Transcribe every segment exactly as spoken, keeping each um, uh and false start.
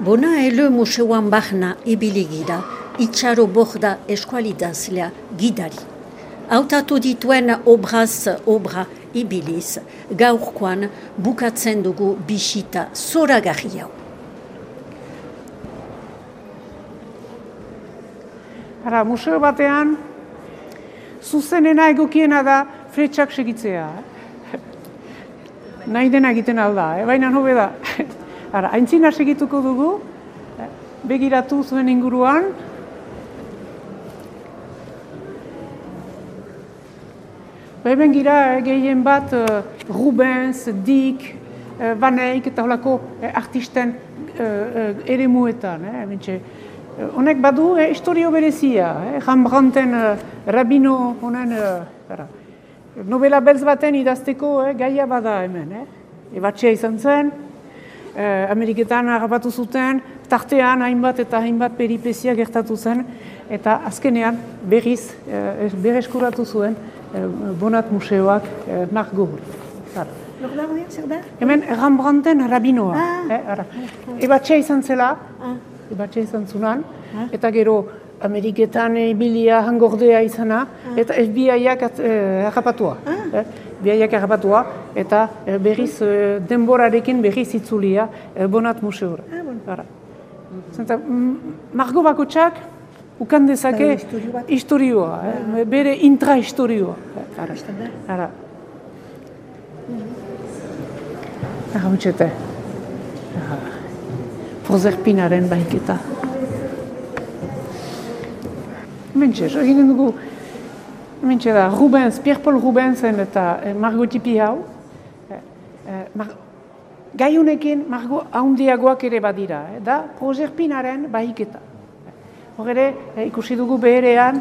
Bona ele museoan barna ibiligira, itxaro borda eskualidazlea gidari. Hautatu dituen obraz obra ibiliz, gaurkoan bukatzen dugu bisita zoragarri hau. Hara, museo batean, zuzenena egokiena da fletxak segitzea. Nahi dena egiten alda, eh? Baina hobe da. Hara, aintzina segituko dugu, begiratu zuen inguruan. Hemen gira gehien bat Rubens, Dick, Van Eyck eta holako artisten eremuetan. Honek badu historio berezia, Rembrandten Rabino honen novela beltz baten idazteko gaia bada hemen. Ebatxea izan zen, Ameriketan harrapatu zuten, tartean hainbat eta hainbat peripezia gertatu zen, eta azkenean berriz berreskuratu zuen Bonat museoak Margo hori. Hemen Rembrandten Rabinoa. Ebatxea izan zela, ebatxea izan zunan, eta gero Ameriketan ibilia hangordea izana, eta F B I-ak harrapatua. F B I-ak harrapatua, eta berriz denborarekin berriz itzulia Bonat museora. Margo bakotxak ukan dezake historioa, bere intrahistorioa. Ara. Ara mutxete. Prozerpinaren baiketa. Mentxe, eginen dugu, mentxe da, Rubens, Pierre-Paul Rubensen eta Margo tipi hau. Gai honekin Margo haundiagoak ere badira, da Prozerpinaren baiketa. Hor ere, ikusi dugu beherean,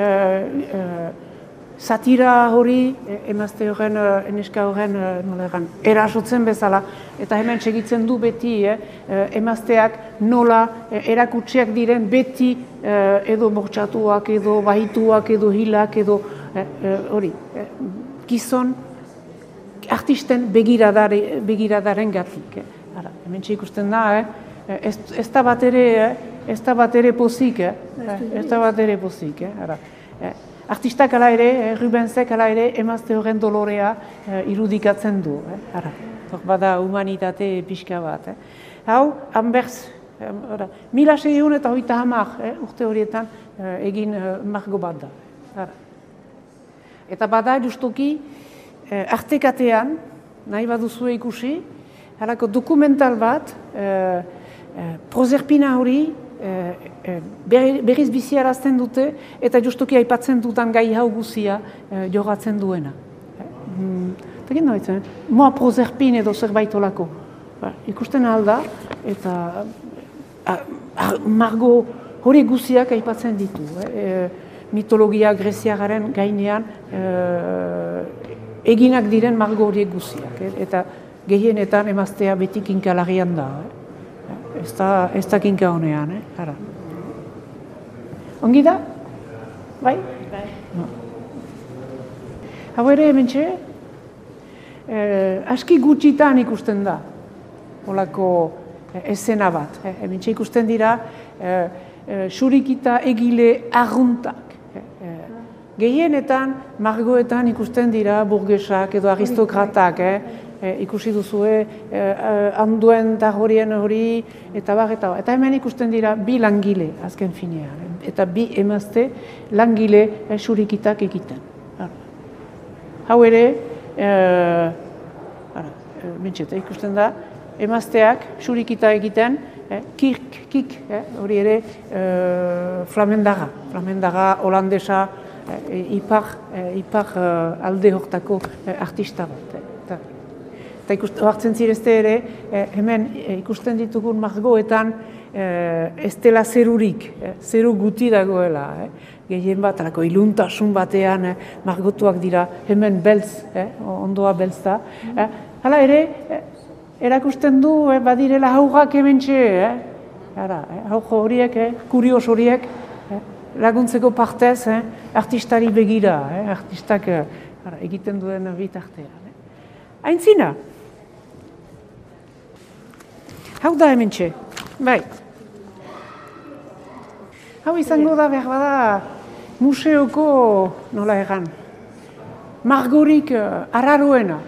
satira hori, emazte horren, eneska horren, erasotzen bezala, eta hemen segitzen du beti, emazteak nola erakutsiak diren beti edo bortxatuak, edo bahituak, edo hilak, edo hori, gizon artisten begiradaren gatik. Hemen ikusten da, ez da bat ere, ez da bat ere pozik, ez da bat ere pozik. Artistak ala ere, Rubensek ala ere, emazte horren dolorea irudikatzen du. Bada humanitate pixka bat. Hau, Anvers, mila seiehun eta hogeita hamar urte horietan egin Margo bat da. Eta bada justuki artekatean, nahi baduzue ikusi, halako dokumental bat, Prozerpina hori berriz biziarazten dute eta justuki aipatzen dutan gai hau guzia jogatzen duena. Eta gino haitzen, moa Prozerpin edo zerbait olako. Ikusten alda eta Margo hori guziak aipatzen ditu. Mitologia greziagaren gainean eginak diren Margo horiek guziak. Eta gehienetan emaztea beti kinkalarian da. Ez da kinka honean, ara. Ongi da? Bai? Bai. Hau ere, hementxe, aski gutxitan ikusten da, holako eszena bat. Hementxe ikusten dira, surikita egile arruntak. Gehienetan, Margoetan ikusten dira burgesak edo aristokratak, ikusi duzue, handuen da horien hori, eta bar, eta bar. Eta hemen ikusten dira bi langile, azken finean. Eta bi emazte langile surikitak egiten. Hau ere, mentxeta ikusten da, emazteak surikita egiten, kirk, kik, hori ere flamendaga, flamendaga, holandesa, ipar alde hortako artista bat. Eta hartzen zirezte ere, hemen ikusten ditugun Margoetan ez dela zerurik, zeru guti dagoela. Gehien bat, alako iluntasun batean margotuak dira, hemen beltz, ondoa beltz da. Hala ere, erakusten du badirela haugak hementxe, haugo horiek, kurios horiek, laguntzeko partez, artistari begira, artistak egiten duen bitartean. Aintzina! Hau da hementxe. Bai. Hau izango da behar bada museoko, nola egan, margorik uh, arraroena.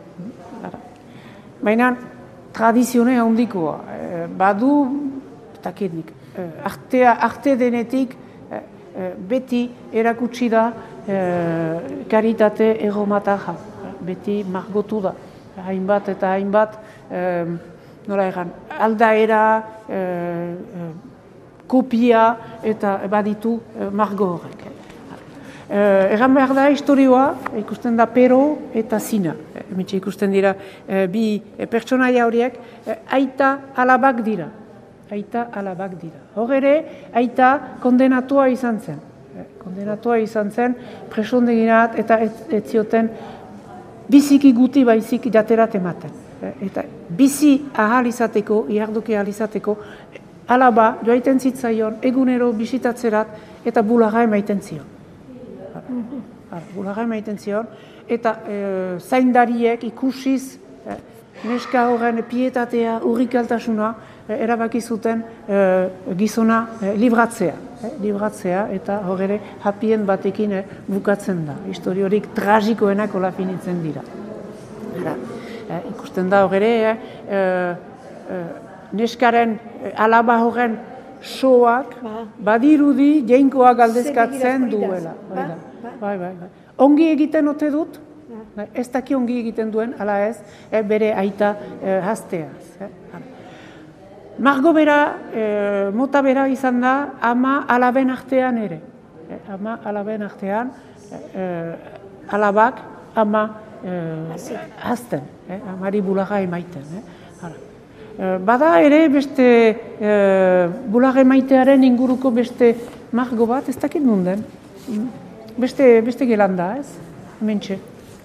Baina tradizione handikoa. Eh, badu, eta kednik, eh, artea, arte denetik eh, eh, beti erakutsi da eh, karitate erromatarra. Beti margotu da. Hainbat eta hainbat, eh, nola egan, aldaera, eh, eh, kopia eta baditu eh, margo horrek. Eh, egan behar da historioa, ikusten da Pero eta Zina. Hementxe ikusten dira eh, bi eh, pertsonaia horiek, eh, aita alabak dira. Aita alabak dira. Hor ere, aita kondenatua izan zen. Eh, kondenatua izan zen, presondeginat eta ez, ez zioten biziki guti baizik jaterat ematen. Eh, eta bizi ahal izateko, iarduki ahal izateko, alaba joaiten zitzaion, egunero bisitatzerat eta bulaga emaiten zion. Bulaga emaiten zion, eta e, zaindariek ikusiz e, neska horren pietatea, urrikaltasuna e, erabaki zuten e, gizona e, libratzea. E, libratzea eta horre hapien batekin e, bukatzen da. Historiorik tragikoenak hola finitzen dira. Ara, e, ikusten da horre e, e, neskaren e, alaba horren soak badirudi jainkoa galdezkatzen duela. Bai, bai, bai. Ongi egiten ote dut, ez daki ongi egiten duen, ala ez, e, bere aita e, hasteaz. E, Margo bera, e, mota bera izan da, ama alaben artean ere. E, ama alaben artean, e, alabak ama e, hasten, e, amari bulaga emaiten. E, e, bada ere beste e, bulaga emaitearen inguruko beste margo bat, ez dakit nunden. Beste, beste gelanda, ez? Hementxe.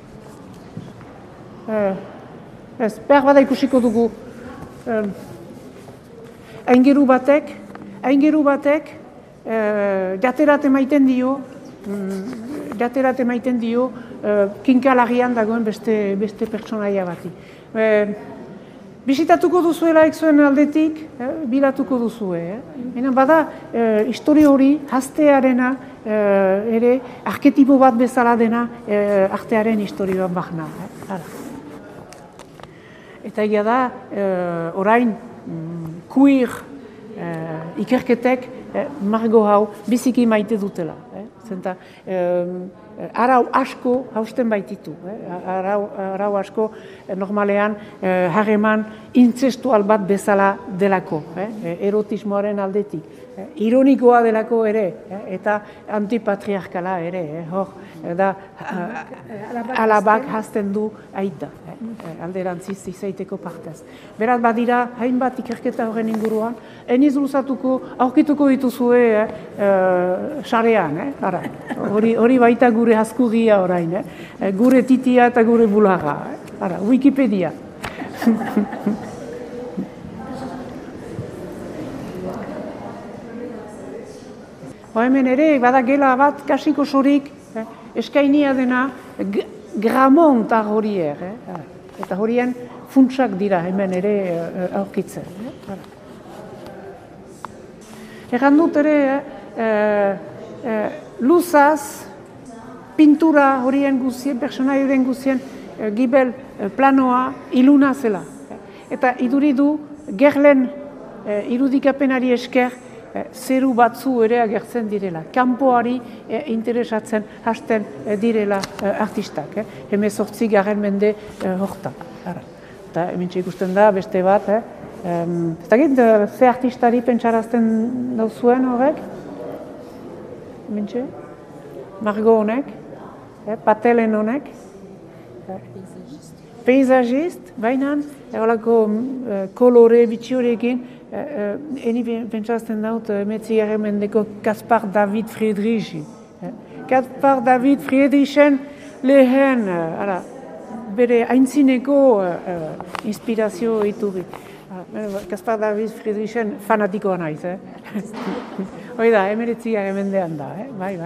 Eh, ez, behar bada ikusiko dugu. Eh, aingeru batek, aingeru batek, eh, jaterat emaiten dio, mm, jaterat emaiten dio, eh, kinkalagian dagoen beste, beste pertsonaia bati. Eh, Bisitatuko duzuela zuen aldetik, eh, bilatuko duzue. Eh? Baina bada, eh, historio hori, hastearena, eh, ere, arketipo bat bezala dena, eh, artearen historioan bahna. Eh? Eta egia da, eh, orain, mm, queer eh, ikerketek, eh, margo hau biziki maite dutela. Eh? Zenta, eh, arau asko hausten baititu. Eh? Arau, arau asko eh, normalean eh, harreman intzestual bat bezala delako, eh? Erotismoaren aldetik. Eh? Ironikoa delako ere, eh? Eta antipatriarkala ere. Eh? Hor, da, uh, alabak hasten du aita, eh? Alderantziz izaiteko partez. Beraz, badira, hainbat ikerketa horren inguruan, eniz luzatuko, aurkituko dituzue eh? uh, sarean, eh? Ara, hori, hori baita gure haskugia orain, eh? Gure titia eta gure bulaga. Eh? Ara, Wikipedia. Ba hemen ere, bada gela bat, kasiko sorik, eh? Eskainia dena gramont horier, eh? Eta horien funtsak dira hemen ere eh, aurkitzen. Eh? Egan dut ere, eh, eh, luzaz, pintura horien guzien, personaioren guzien, eh, gibel eh, planoa iluna zela. Eta iduridu gerlen eh, irudikapenari esker eh, zeru batzu ere agertzen direla. Kanpoari eh, interesatzen hasten eh, direla eh, artistak. Eh. Hemezortzi garen mende eh, hortan. Eta hemen ikusten da beste bat. Eh. Um, ez dakit, ze artistari pentsarazten dauzuen horrek? Hemen txe? Margo honek? Eh, Patelen honek? Eh. Peizagist, baina, erolako uh, kolore bitxiorekin, uh, uh, eni pentsarazten daut, uh, metzi garen mendeko Caspar David Friedrichi. Eh. Caspar David Friedrichen lehen, uh, ara, bere aintzineko uh, uh, inspirazio iturri. Caspar David Friedrichen fanatikoa naiz, eh? Hoi da, emeretzi garen mendean da, eh? Bai, bai,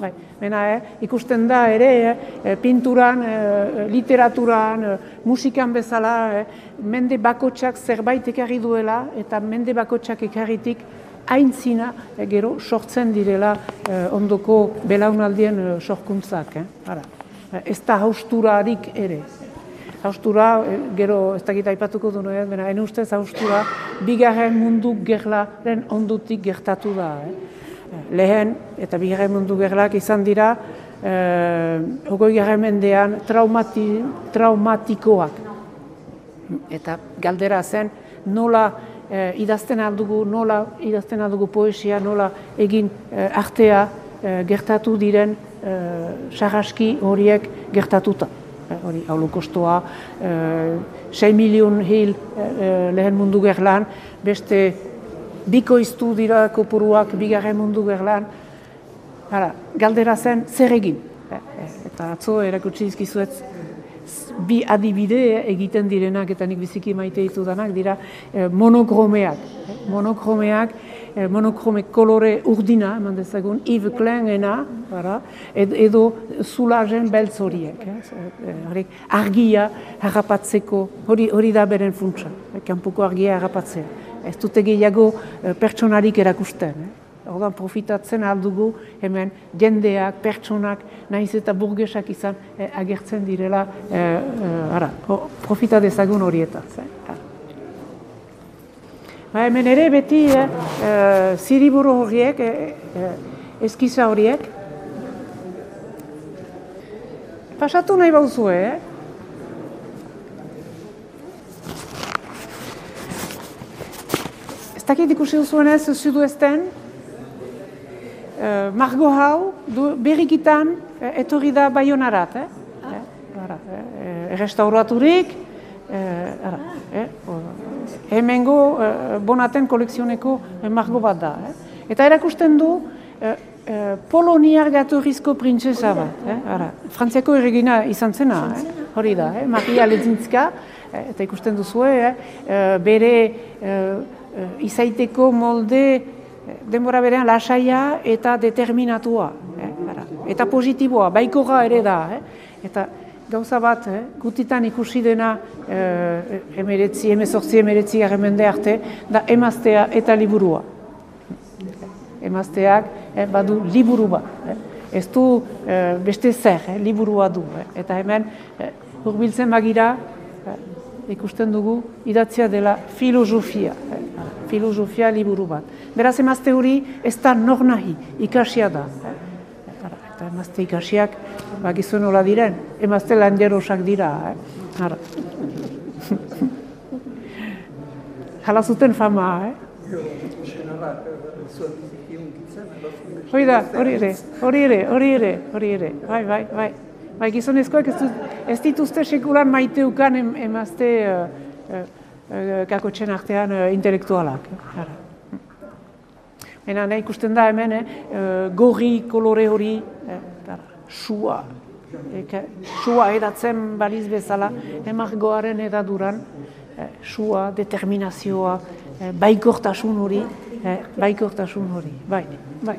bai. Bena, eh, ikusten da ere, eh, pinturan, eh, literaturan, eh, musikan bezala, eh, mende bakotsak zerbait ekarri duela, eta mende bakotsak ekarritik aintzina eh, gero sortzen direla eh, ondoko belaunaldien eh, sorkuntzak. Eh? Ara. Ez da hausturarik ere. Haustura, eh, gero ez dakit aipatuko du noen, bena, ene ustez haustura bigarren mundu gerlaren ondutik gertatu da. Eh? Lehen eta bigarren mundu gerlak izan dira eh, hogeigarren mendean traumati, traumatikoak. Eta galdera zen nola eh, idazten aldugu, nola idazten aldugu poesia, nola egin eh, artea eh, gertatu diren eh, sarraski horiek gertatuta. Eh, hori holokostoa, eh, sei milion hil eh, lehen mundu gerlan, beste bikoiztu dira kopuruak bigarren mundu gerlan. Hala, galdera zen zer egin. Eh, eh, eta atzo erakutsi dizkizuet bi adibide egiten direnak eta nik biziki maite ditudanak dira eh, monokromeak. Eh, monokromeak, eh, monokrome kolore urdina, eman dezagun, Yves Kleinena, ed, edo zulagen beltz horiek. Eh, hori, argia harrapatzeko, hori, hori da beren funtsa, eh, kanpoko argia harrapatzea. Ez dute gehiago eh, pertsonarik erakusten. Eh? Ordan profitatzen aldugu hemen jendeak, pertsonak, nahiz eta burgesak izan eh, agertzen direla, eh, eh, ara, oh, profita dezagun horietaz. Eh? Ba, hemen ere beti eh, eh, ziriburu horiek, eh, eh, eskiza horiek. Pasatu nahi bauzue, eh? Ez dakit ikusi duzuenez sudoesten, uh, margo hau du, berrikitan uh, etorri da Baionarat. Eh? Ah. Eh, eh, restauraturik, eh, ara, eh, hemengo uh, Bonaten kolekzioneko eh, margo bat da. Eh? Eta erakusten du uh, uh, poloniar jatorrizko printzesa bat. Eh? Ara, Frantziako erregina izan zena, eh? Hori da, eh? Maria Ledzinska, eh, eta ikusten duzue, eh? uh, bere uh, izaiteko molde denbora berean lasaia eta determinatua. Eh, eta positiboa, baikorra ere da. Eh, eta gauza bat, eh, gutitan ikusi dena eh, emeretzi, emezortzi, emeretzi garremende arte, da emaztea eta liburua. Emazteak eh, badu liburu bat. Eh. Ez du eh, beste zer, eh, liburua du. Eh. Eta hemen eh, hurbiltzen bagira, eh, ikusten dugu idatzia dela filosofia. Eh. Filosofia liburu bat. Beraz emazte hori ez da nor nahi, ikasia da. Eh? Eta emazte ikasiak, bakizuen hola diren, emazte lanjerosak dira. Eh? Hala zuten fama, eh? Hori da, hori ere, hori ere, hori ere, hori ere, bai, bai, bai. Bai, gizonezkoak ez, ez dituzte sekulan maiteukan em, emazte uh, uh, kakotxen artean uh, intelektualak. Hena, nahi ikusten da hemen, eh, gorri kolore hori, eh, sua, eh, sua edatzen baliz bezala, emargoaren edaduran, eh, sua, determinazioa, eh, baikortasun hori, eh, baikortasun hori, bai, bai.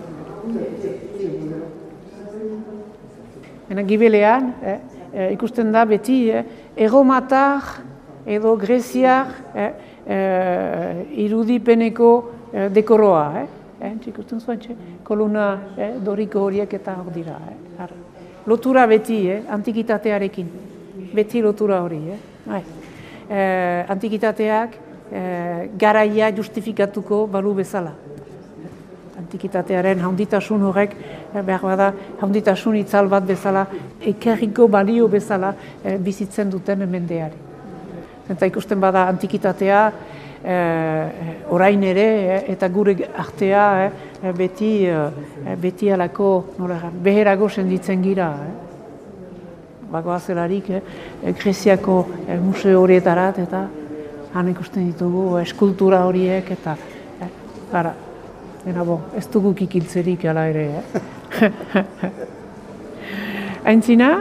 Hena, gibelean, eh, eh, ikusten da beti, eh, erromatar, edo greziar eh, eh, irudipeneko eh, dekoroa. Eh? Eh, ikusten zuen, txe? Koluna eh, doriko horiek eta hor dira. Eh? Lotura beti, eh? Antikitatearekin. Beti lotura hori. Eh? Bai. Eh, antikitateak eh, garaia justifikatuko balu bezala. Antikitatearen haunditasun horrek, eh, behar bada, haunditasun itzal bat bezala, ekarriko balio bezala eh, bizitzen duten mendeari. Eta ikusten bada antikitatea, eh, orain ere, eh, eta gure artea, eh, beti, eh, beti alako, nola, beherago senditzen gira. Eh. Bagoa zelarik, eh, Greziako eh, museo horietarat, eta han ikusten ditugu eskultura horiek, eta, eh, gara, ena bo, ez dugu kikiltzerik ala ere. Eh. Aintzina?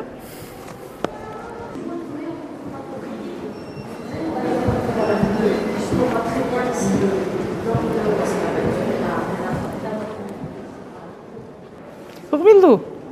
Urbildu!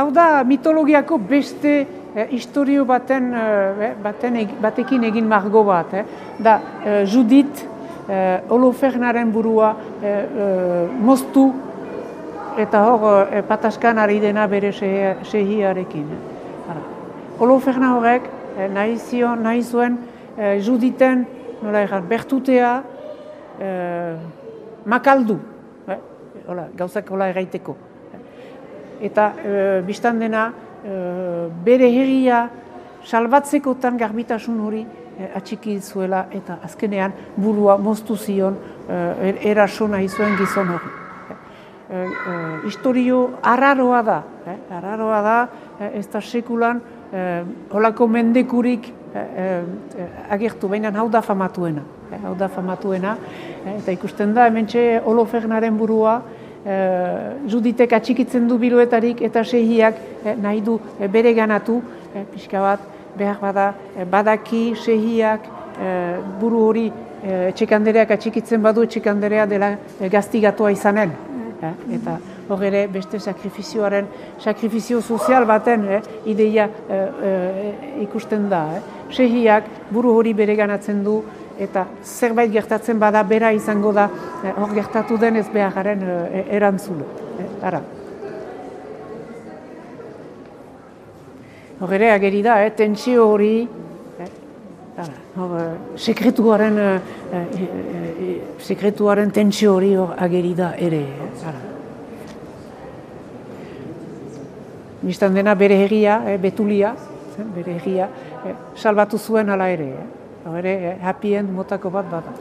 hau da mitologiako beste eh, historio baten, eh, baten eg, batekin egin margo bat. Eh. Da eh, Judit, eh, Holofernaren burua eh, eh, moztu eta hor eh, pataskan ari dena bere sehiarekin. Eh. Holoferna horrek eh, nahi, zion, nahi zuen eh, Juditen nola egan, bertutea eh, makaldu. Eh. Hola, gauzak hola erraiteko. Eta e, biztan dena e, bere herria salbatzekotan garbitasun hori e, atxiki zuela eta azkenean burua moztu zion e, eraso nahi zuen gizon hori. E, e, historio arraroa da, eh? arraroa da e, ez da sekulan e, holako mendekurik e, e, agertu, baina hau da famatuena. Eh? Hau da famatuena, e, eta ikusten da hementxe Holofernaren burua Eh, Juditek atxikitzen du biluetarik eta sehiak eh, nahi du eh, bere ganatu, eh, pixka bat behar bada eh, badaki sehiak eh, buru hori eh, etxekandereak atxikitzen badu etxekanderea dela eh, gaztigatua izanen. Eh, eta hor ere beste sakrifizioaren, sakrifizio sozial baten eh, ideia eh, eh, ikusten da. Eh. Sehiak buru hori bere ganatzen du, eta zerbait gertatzen bada bera izango da hor gertatu denez beharren e, erantzule. E, ara. Hor ere ageri da, eh, tentsio hori, eh, ara, hor, sekretuaren, eh, eh, sekretuaren tentsio hori hor ageri da ere. Eh, ara. Bistan dena bere herria, eh, Betulia, eh, bere herria, eh, salbatu zuen ala ere. Eh. Hore, eh, happy end motako bat bada.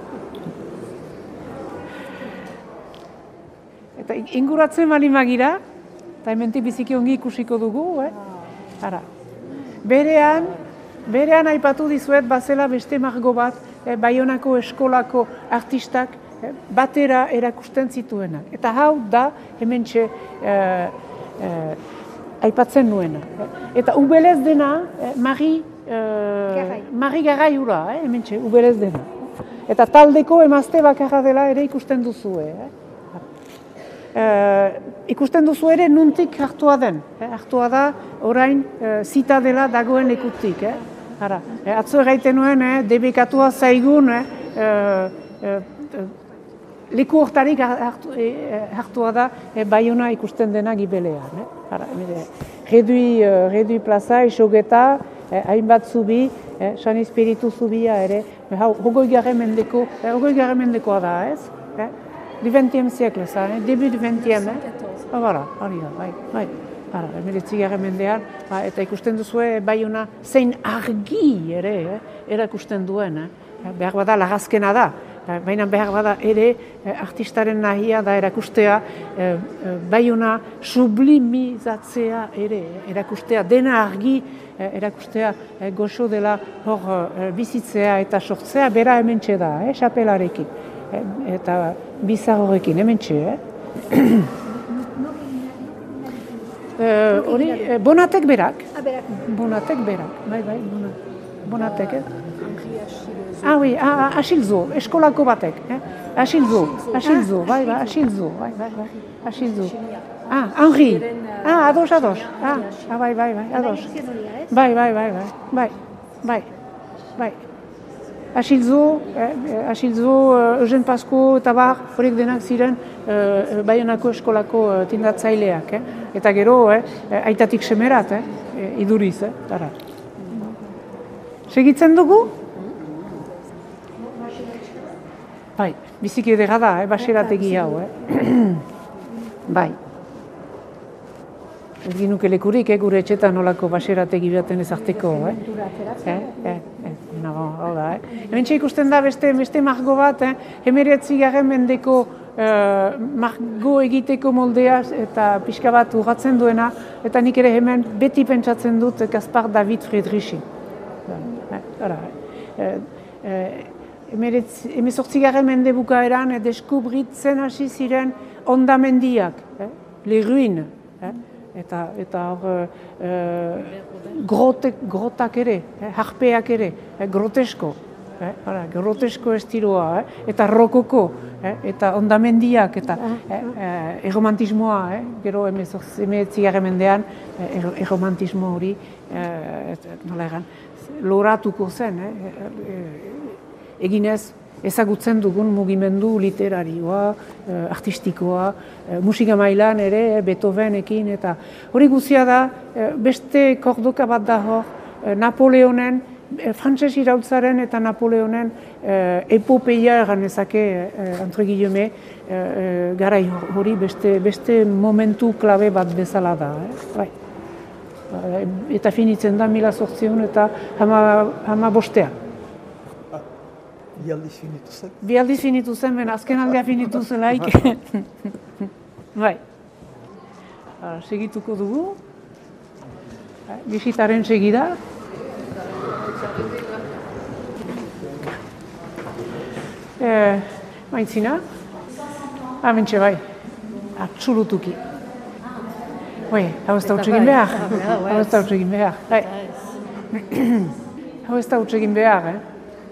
Eta inguratzen bali magira, eta hementik biziki ongi ikusiko dugu, eh? Ara. Berean, berean aipatu dizuet bazela beste margo bat, eh, Baionako eskolako artistak eh, batera erakusten zituenak. Eta hau da hementxe eh, eh, aipatzen nuena. Eh? Eta ubelez dena, eh, Mari Uh, Mari Garai hura, eh, hemen txe, uberez dena. Eta taldeko emazte bakarra dela ere ikusten duzue. Eh. Uh, ikusten duzu ere nuntik hartua den. Eh. Hartua da orain uh, zita dela dagoen ekutik. Eh. Ara, eh, atzo erraiten nuen, eh, debekatua zaigun, eh, uh, uh, leku hortarik hartu, eh, hartua da eh, Baiona ikusten dena gibelean. Eh. Ara, redui, uh, redui plaza, isogeta, Eh, hainbat zubi, eh, San Espiritu zubia ere, hau, hogoi garren mendeko, eh, hogoi garren mendekoa da, ez? Eh? Du vingtième siècle, za, eh? Debut du vingtième, eh? Ah, bara, hori da, bai, bai. Ara, emeretzi garren mendean, ba, eta ikusten duzue, Baiona zein argi ere, eh? Erakusten duen, eh? Behar bada, lagazkena da, baina behar bada ere, eh, artistaren nahia da erakustea, eh, Baiona sublimizatzea ere, erakustea, dena argi, erakustea eh, goxo dela hor eh, bizitzea eta sortzea, bera hementxe da, eh, xapelarekin, eh, eta bizar horrekin, hementxe, eh? eh, hori, eh, Bonatek berak, Bonatek berak, bai, bai, Bonatek, eh? Ah, oui, ah, Asilzo, eskolako batek, eh? Asilzo, Asilzo, bai, bai, Asilzo, bai, bai, bai, Asilzo. Ah, Henri. Ah, ados, ados. Ah, ah, bai, bai, bai, ados. Bai, bai, bai, bai, bai, bai, bai. Asilzo, eh, Asilzo, uh, Eugen Pasko eta bar, horiek denak ziren uh, Baionako eskolako uh, tindatzaileak, eh? Eta gero, eh, aitatik semerat, eh? Iduriz, eh? Tara. Segitzen dugu? Bai, biziki edera da, eh? Baserategi hau, eh? Bai. Ez ginuke lekurik, eh, gure etxetan nolako baserategi baten ezarteko, eh? Eh, eh, eh, nago, hau da, eh? Hementxe ikusten da beste, beste margo bat, eh? Hemeretzi garren mendeko eh, margo egiteko moldea eta pixka bat urratzen duena, eta nik ere hemen beti pentsatzen dut Gaspar David Friedrichi. Eh, ara, eh, eh, Hemezortzi garren mende bukaeran eh, deskubritzen hasi ziren ondamendiak, eh? Les ruines, eh? Eta, eta hor, e, grote, grotak ere, eh, harpeak ere, eh, grotesko. eh, ara, grotesko estiloa, eh, eta rokoko, eh, eta ondamendiak, eta eh, eh, erromantismoa, eh, gero emeetzigarren mendean, eh, erromantismo hori, eh, nola egan, loratuko zen, eh, eh, eginez, ezagutzen dugun mugimendu literarioa, eh, artistikoa, eh, musika mailan ere, eh, Beethovenekin, eta hori guzia da, eh, beste kordoka bat da hor, eh, Napoleonen, eh, frantses irautzaren eta Napoleonen eh, epopeia egan ezake, eh, entre guillemets, eh, eh, garai hori beste, beste momentu klabe bat bezala da. Eh? Bai. Eta finitzen da mila zortziehun eta hama, hama bostean. Bi aldiz finitu zen? Bi aldiz finitu zen, ben azken aldea finitu zelaik. Bai. Segituko dugu. Bisitaren segida. Eh, Maintzina. Amentxe bai. Absolutuki. Bai, hau ez da utxegin behar. Hau ez da utxegin behar. Hau ez da utxegin behar, eh?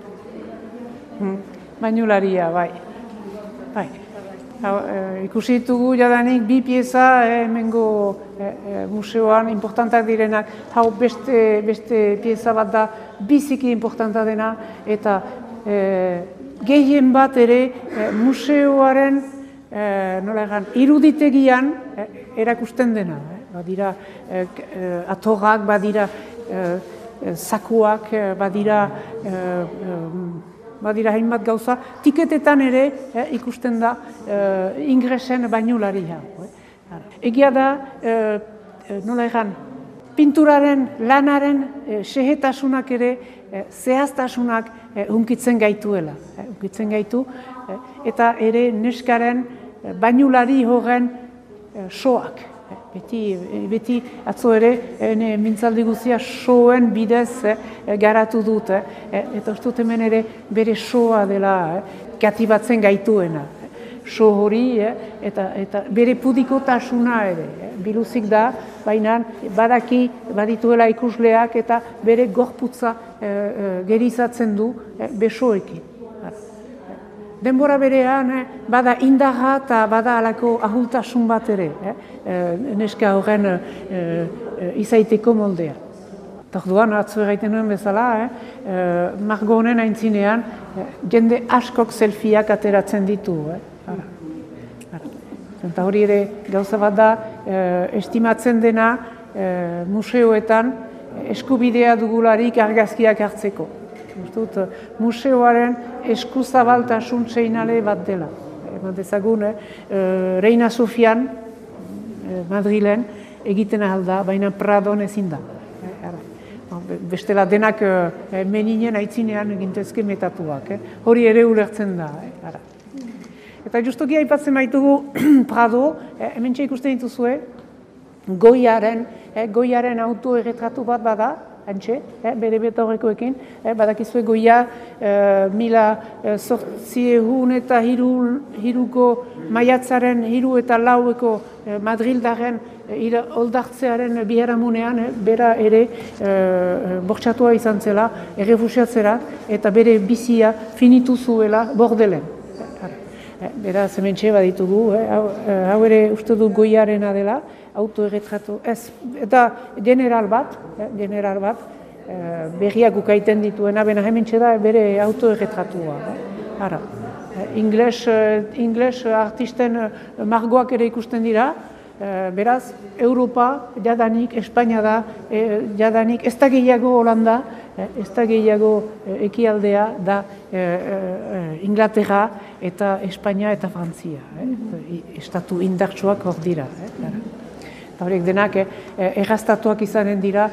Bainularia, bai. Bai. Hau, e, ikusi ditugu jadanik bi pieza e, hemengo e, e, museoan importantak direnak. Hau beste, beste pieza bat da biziki importanta dena eta e, gehien bat ere e, museoaren e, nola egan, iruditegian e, erakusten dena. Eh? Badira e, e, atorrak, badira e, e, zakuak, e, badira e, e, badira hainbat gauza, tiketetan ere eh, ikusten da eh, ingresen bainularia. Eh. Egia da, eh, nola egan, pinturaren, lanaren, eh, sehetasunak ere, eh, zehaztasunak eh, hunkitzen gaituela. Eh, hunkitzen gaitu, eh, eta ere neskaren eh, bainulari horren eh, soak. Eh, beti, beti atzo ere, ene mintzaldi guzia soen bidez eh, garatu dut. Eh, eta uste dut hemen ere bere soa dela eh, katibatzen gaituena. So hori eh, eta, eta bere pudikotasuna ere. Eh, biluzik da, baina badaki badituela ikusleak eta bere gorputza eh, eh, gerizatzen du eh, besoekin. Denbora berean, eh, bada indarra eta bada alako ahultasun bat ere, eh, neska horren eh, eh, izaiteko moldea. Orduan, atzo erraiten nuen bezala, eh, eh, margo honen aintzinean, eh, jende askok selfieak ateratzen ditu. Eh. Ara. Ara. Eta hori ere gauza bat da, eh, estimatzen dena eh, museoetan eskubidea dugularik argazkiak hartzeko. Dut, museoaren eskuzabaltasun seinale bat dela. Eman dezagun, eh, Reina Sofian, eh, Madrilen, egiten ahal da, baina Pradon ezin da. Eh, bestela denak eh, meninen aitzinean egintezke metatuak. Eh. Hori ere ulertzen da. Eh, ara. Eta justoki aipatzen baitugu Prado, eh, hemen ikusten dituzue, Goiaren, eh, Goiaren autoerretratu bat bada, Antxe, eh, bere betaurrekoekin, eh, badakizue Goia eh, mila eh, zortziehun eta hiru, hiruko maiatzaren hiru eta laueko eh, Madrildaren eh, oldartzearen biharamunean, eh, bera ere eh, bortxatua izan zela, errefusiatzera, eta bere bizia finitu zuela Bordelen. Eh, bera zementxe baditugu, eh, hau, eh, hau ere uste du Goiarena dela, autoerretratu, ez, eta general bat, eh, general bat, eh, berriak ukaiten dituena, bena hementxe da bere autoerretratua. Eh. Ara, eh, ingles, eh, ingles artisten eh, margoak ere ikusten dira, eh, beraz, Europa, jadanik, Espainia da, eh, jadanik, ez da gehiago Holanda, eh, ez da gehiago eh, ekialdea da eh, eh, Inglaterra eta Espainia eta Frantzia. Eh. Estatu indartsuak hor dira. Eh. Horiek denak eh, erraztatuak izanen dira,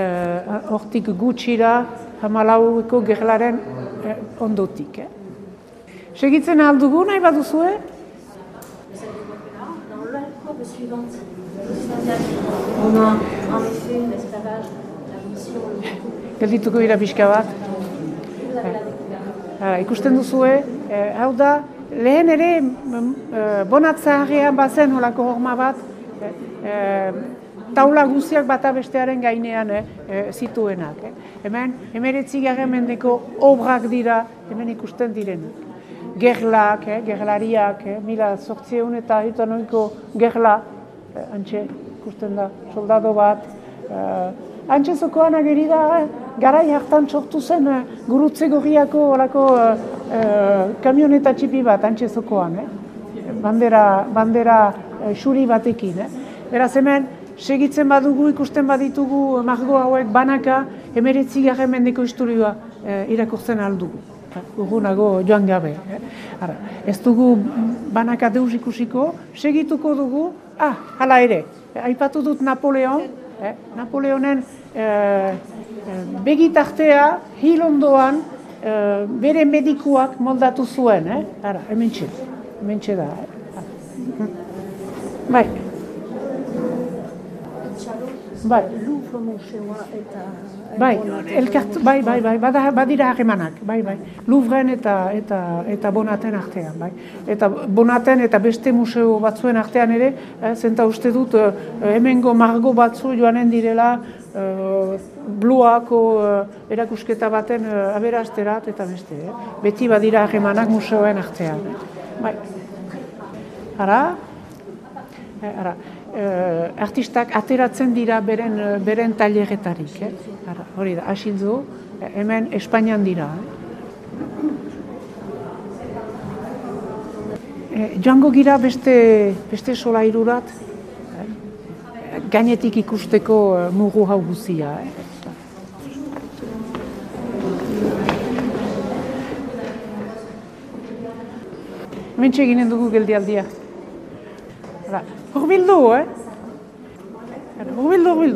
hortik eh, gutxira hamalaueko gerlaren eh, ondotik. Eh. Segitzen aldugu nahi baduzue? Geldituko dira pixka bat. Eh, ikusten duzue, eh, hau da, lehen ere eh, bonatzaharrean bazen holako horma bat, Eh, taula guziak bata bestearen gainean eh, eh, zituenak. Eh. Hemen, hemeretzigarren mendeko obrak dira, hemen ikusten direnak. Gerlak, eh, gerlariak, eh, mila zortziehun eta hitanoiko gerla, eh, antxe ikusten da, soldado bat. Eh, antxe zokoan ageri da, eh, garai hartan sortu zen eh, Gurutze Gorriako olako eh, eh, kamioneta txipi bat, antxe zokoan. Eh. Bandera, bandera eh, xuri batekin. Eh. Beraz hemen, segitzen badugu, ikusten baditugu margo hauek banaka, hemeretzigarren mendeko historia eh, irakurtzen aldugu. Urgunago joan gabe. Eh. Ara, ez dugu banaka deus ikusiko, segituko dugu, ah, hala ere, aipatu dut Napoleon, eh, Napoleonen eh, begitartea hil ondoan eh, bere medikuak moldatu zuen, eh. Ara, hementxe, hementxe da. Eh. Bai. Bai. Louvre museoa eta... Bai, elkart, bai, bai, bai, bada, badira harremanak, bai, bai. Louvren eta, eta, eta Bonaten artean, bai. Eta Bonaten eta beste museo batzuen artean ere, eh, zenta uste dut, eh, hemengo margo batzu joanen direla, eh, Bluako eh, erakusketa baten eh, aberasterat eta beste, eh. Beti badira harremanak museoen artean. Bai. Ara, eh, ara. Uh, artistak ateratzen dira beren, uh, beren taileretarik. Eh? Ara, hori da, Asilzo, hemen Espainian dira. Eh? Eh, joango gira beste, beste solairurat, eh? Gainetik ikusteko uh, mugu hau guzia. Eh? Mentxe ginen dugu geldialdia. Horbildu, eh? Horbildu, horbildu.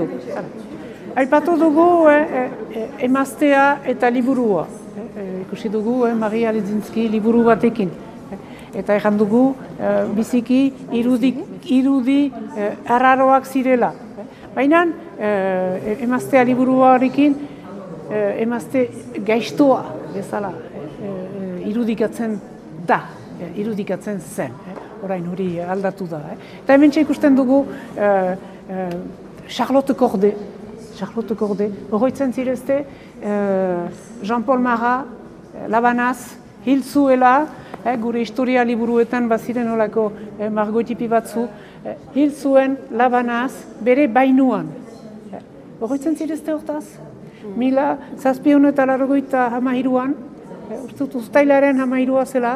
Aipatu dugu eh, eh, emaztea eta liburua. Eh, ikusi dugu eh, Maria Ledzinski liburu batekin. Eh, eta erran dugu eh, biziki irudi, irudi eh, arraroak zirela. Eh. Baina eh, emaztea liburuarekin eh, emazte gaiztoa bezala eh, irudikatzen da, eh, irudikatzen zen. Eh. Orain hori aldatu da. Eh? Eta hemen ikusten dugu uh, uh, Charlotte Corday. Charlotte Corday. Horroitzen zirezte uh, Jean-Paul Marat, Labanaz, hil zuela, eh, gure historia liburuetan baziren olako eh, margotipi batzu, eh, hil zuen Labanaz bere bainuan. Horroitzen zirezte hortaz? Mila zazpion eta largoita hamahiruan, eh, ustut ustailaren hamahirua zela,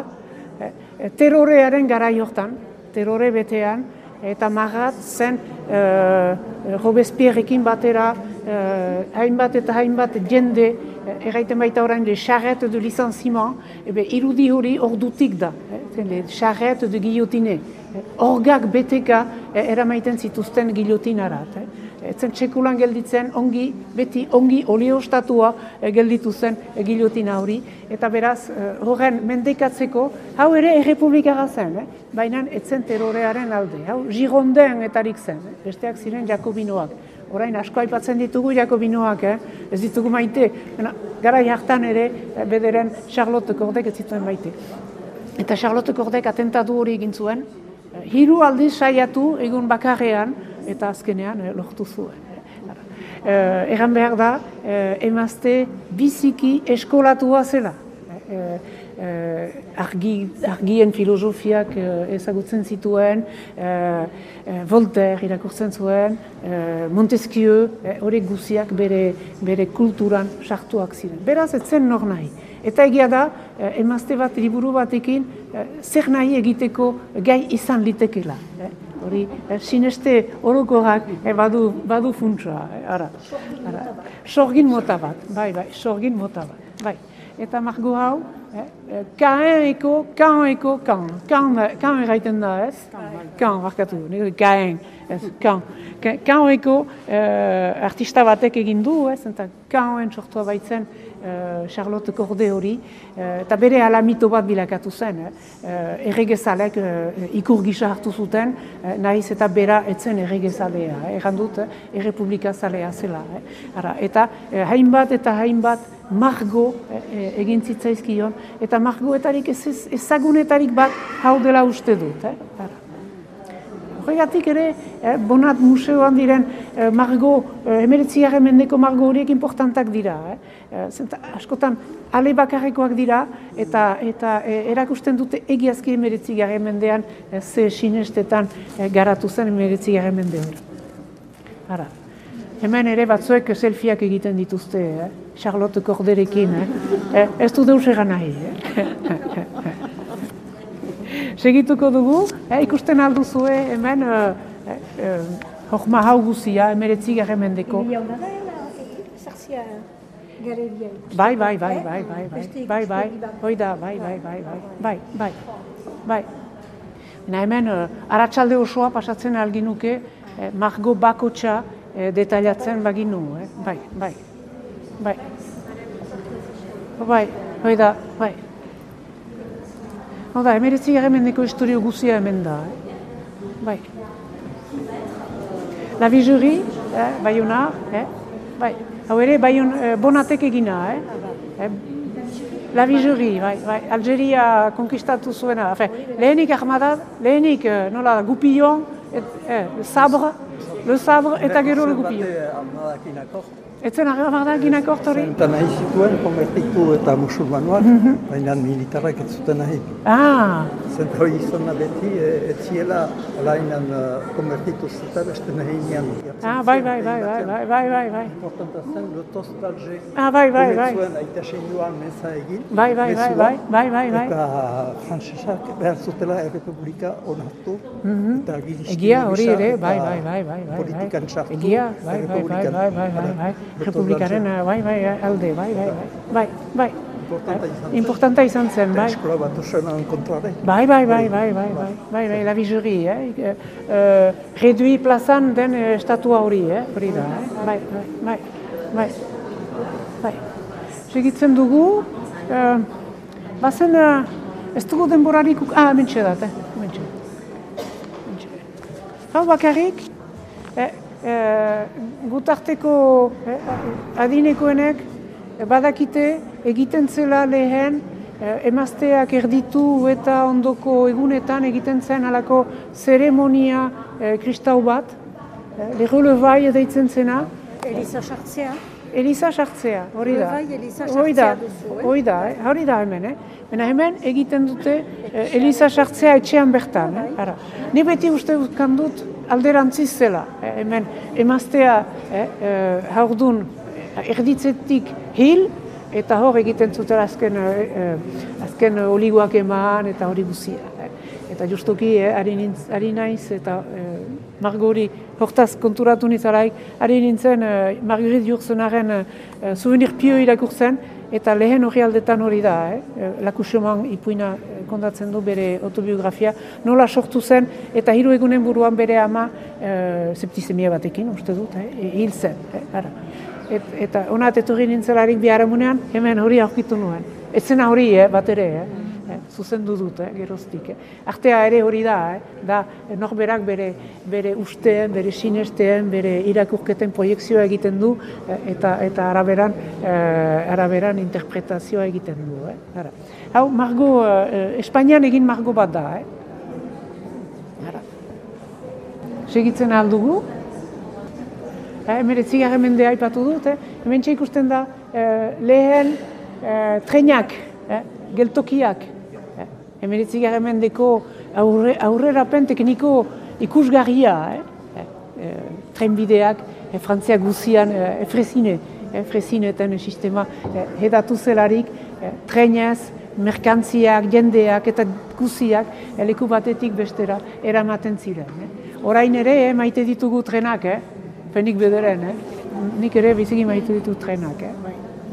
terrorearen garai hortan, terrore betean, eta Marat zen uh, Robespierrekin batera uh, hainbat eta hainbat jende, uh, erraiten baita orain le charrette de licenciement, ebe irudi hori ordutik da, eh, le charrette de guillotine. Orgak beteka eh, eramaiten zituzten gilotinarat. Eh. Etzen txekulan gelditzen, ongi, beti ongi oliostatua eh, gelditu zen eh, gilotina hori. Eta beraz, eh, horren mendekatzeko, hau ere errepublikara zen, eh. Baina etzen terrorearen alde. Hau Girondin etarik zen, eh. Besteak ziren Jakobinoak. Orain asko aipatzen ditugu Jakobinoak, eh. Ez ditugu maite. Garai hartan ere, eh, bederen Charlotte Cordek ez zituen maite. Eta Charlotte Cordek atentatu hori egin zuen, hiru aldiz saiatu egun bakarrean eta azkenean eh, lortu zuen. Eh, egan behar da, eh, emazte biziki eskolatua zela. Eh, eh, argi, argien filosofiak eh, ezagutzen zituen, eh, eh, Voltaire irakurtzen zuen, eh, Montesquieu, horiek eh, guziak bere, bere kulturan sartuak ziren. Beraz, ez zen nor nahi. Eta egia da, eh, emazte bat liburu batekin, eh, zer nahi egiteko gai izan litekela. Eh? Hori, eh, sineste orokorak eh, badu, badu funtsa. Eh? Ara, ara. Sorgin mota bat, bai, bai, sorgin mota bat. Bai. Eta margo hau, eh, kaen eko, kaen eko, kaen. Kaen erraiten da, ez? Kaen, barkatu, nire kaen, ez, kaen. Kaen eko eh, artista batek egin du, ez? Eta kaen sortua baitzen, Uh, Charlotte Corday hori, uh, eta bere alamito bat bilakatu zen. Eh? Uh, erregezalek uh, ikur gisa hartu zuten, uh, nahiz eta bera etzen erregezalea. Eh? Erran dut, eh? errepublika zalea zela. Eh? Ara, eta uh, hainbat eta hainbat margo eh, egin zitzaizkion, eta margoetarik ez, ezagunetarik bat hau dela uste dut. Eh? Ara. Horregatik ere, eh, Bonat museoan diren eh, margo, eh, emeretzigarren mendeko margo horiek importantak dira. Eh? Eh, zenta, askotan, ale bakarrekoak dira, eta, eta eh, erakusten dute egiazki emeretzigarren mendean eh, ze sinestetan eh, garatu zen emeretzigarren mende hori. Ara. Hemen ere batzuek selfieak egiten dituzte, eh? Charlotte Corderekin. Eh? Eh, ez du deus egan nahi. Eh? Segituko dugu, eh, ikusten alduzue hemen eh, eh, hokma hau guzia, emeretzigarren mendeko. Jauna da, sartzia galeria. Bai, bai, bai, bai, bai, bai, bai, bai, hoi da, bai, bai, bai, bai, bai, bai, bai. Na hemen, arratsalde osoa pasatzen alginuke, eh, margo bakotxa eh, detailatzen baginu, eh? Bai, bai, bai, bai, hoi da, bai. Hau da, emeretzigarren mendeko historio guzia hemen da, eh? Bai. La Vigerie, eh, Baiona, eh? Bai. Hau ere, Baion, eh, Bonatek egina, eh? eh? La Vigerie, bai, bai. Algeria konkistatu zuena. Enfin, lehenik armadat, lehenik, eh, nola, Gupillon, et, eh, le sabre, le sabre eta gero le Gupillon. Etzen armadak inakort hori? Eta nahi zituen, konvertitu eta musulmanoak, baina militarrak ez zuten nahi. Ah! Zenta hori izan beti, ez ziela, alainan konvertitu zeta beste nahi nian. Ah, bai, bai, bai, bai, bai, bai, bai, bai. Importanta zen, le tostalge. Ah, bai, bai, bai. Zuen aita seinduan meza egin. Bai, bai, bai, bai, bai, bai, bai. Eta frantsesak behar zutela errepublika onartu. Eta gizki Egia hori ere, bai, bai, bai, bai, bai. politikan sartu. Egia, bai, bai, bai, bai, bai, bai, bai. Republikaren, bai, bai, alde, bai, bai, bai, bai, bai. Importanta izan zen, bai. Eskola bat osoan kontrare. Bai, bai, bai, bai, bai, bai, bai, bai, la Vigerie, eh? Uh, Redui plazan den uh, estatua hori, eh? Hori da, eh? Bai, bai, bai, bai, bai. Segitzen dugu, uh, bazen, uh, ez dugu denborarik, ah, mentxe dat, eh? Mentxe. Mentxe. Hau bakarrik, eh? Eh, gutarteko eh, adinekoenek eh, badakite egiten zela lehen eh, emazteak erditu eta ondoko egunetan egiten zen halako zeremonia eh, kristau bat, eh, le relevai deitzen zena. Eliza sartzea. Eliza sartzea, hori da. Relevai Eliza Hori da, sartzea duzu, eh? hori da, eh? hori da hemen, eh? Baina hemen egiten dute eh, Eliza sartzea etxean bertan, eh? Ara. Ni beti uste duzkan dut alderantziz zela, eh? Hemen emaztea eh? eh, haurdun eh, erditzetik hil, eta hor egiten zutela azken, eh, azken oliguak eman eta hori guzia. Eh? Eta justuki, eh, ari, nintz, ari naiz, eta eh, Margori hortaz konturatu nizaraik, ari nintzen eh, Marguerite Yourcenaren eh, souvenir pio irakurtzen, eta lehen hori aldetan hori da, eh? Lakuxoman ipuina kontatzen du bere autobiografia, nola sortu zen, eta hiru egunen buruan bere ama eh, septizemia batekin, uste dut, eh? hil zen. Eh? Ara. Et, eta honat etorri nintzelarik biharamunean, hemen hori aurkitu nuen. Ez zena hori, eh? bat ere, eh? Eh, zuzendu dut, eh, geroztik. Eh. Artea ere hori da, eh, da norberak bere, bere usteen, bere sinesteen, bere irakurketen proiekzioa egiten du, eh, eta, eta araberan, eh, araberan interpretazioa egiten du. Eh. Ara. Hau, margo, eh, Espainian egin margo bat da. Eh. Ara. Segitzen aldugu. Eh, Emeretzigarren mendea aipatu dut, eh. Hemen ikusten da, eh, lehen eh, trenak, eh, geltokiak, emeretzigarren mendeko aurre, aurrerapen tekniko ikusgarria, eh? eh, trenbideak, eh, Frantzia guzian, eh, Frezine, eh, Frezineten sistema eh, hedatu zelarik, eh, trenez, merkantziak, jendeak eta guziak eh, leku batetik bestera eramaten ziren. Eh? Orain ere, eh, maite ditugu trenak, eh? Fenik bederen, eh? Nik ere biziki maite ditu trenak. Eh?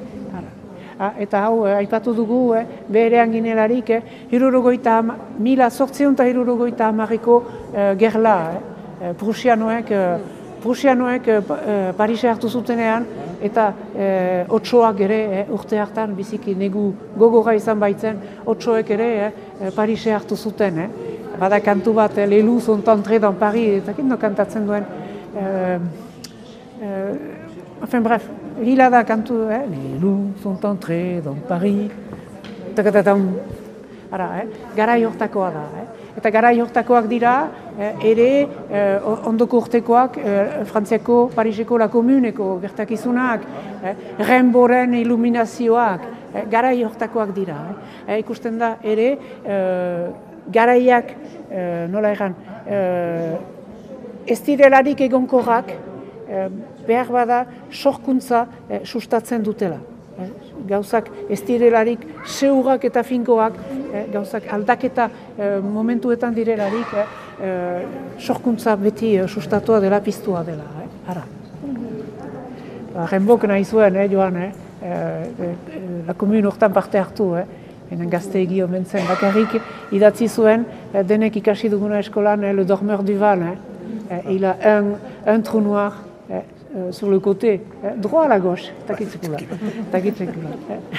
Ah, eta hau, eh, aipatu dugu, eh, beherean ginelarik, eh, hirurogoita mila sortzeun eta hirurogoita hamarreko eh, gerla. Eh, Prusianoek, eh, Prusianoek eh, Parise hartu zutenean, eta eh, otsoak ere eh, urte hartan biziki negu gogorra izan baitzen, otsoek ere eh, Parise hartu zuten. Eh. Bada kantu bat, eh, Les loups sont entrés dans Paris, eta kinno kantatzen duen. Eh, eh, Enfin bref, hilada kantu, eh? Les loups sont entrés dans Paris. Takatatam. ara, eh? Garai hortakoa da. Eh? Eta garai hortakoak dira, eh, ere eh, ondoko urtekoak, eh, Frantziako, Pariseko, La Comuneko gertakizunak, eh, Remboren iluminazioak, eh, garai hortakoak dira. Eh? Eh, ikusten da, ere, eh, garaiak, eh, nola egan, eh, ez direlarik egonkorrak, eh, behar bada sorkuntza eh, sustatzen dutela. Eh? Gauzak ez direlarik seurak eta finkoak, eh, gauzak aldaketa eh, momentuetan direlarik, eh, eh, sorkuntza beti eh, sustatua dela, piztua dela. Eh? Ara. Renbok nahi zuen, eh, joan, eh? Eh, eh, La Commune hortan parte hartu, eh? Enen gazteegi omen zen, bakarrik idatzi zuen, eh, denek ikasi duguna eskolan, eh, Le Dormeur du Val, eh? Eh, il a un, un trou noir eh, euh, sur le côté, eh, droit à la gauche, takitzekula, takitzekula.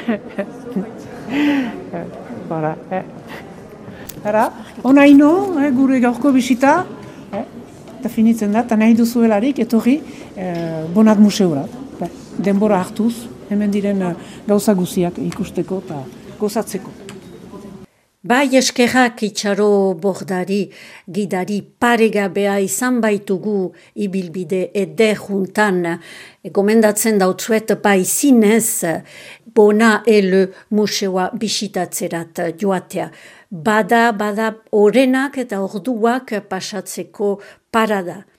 eh, voilà. Eh. Ara, onaino, eh, gure gaurko bisita, eh, eta finitzen da, eta nahi duzuelarik, etorri, eh, Bonat museura. Eh, denbora hartuz, hemen diren eh, gauza guziak ikusteko eta gozatzeko. Bai eskerrak itxaro bordari, gidari paregabea izan baitugu ibilbide eder juntan. Gomendatzen dautzuet bai zinez Bona ele museoa bisitatzerat joatea. Bada, bada orenak eta orduak pasatzeko parada.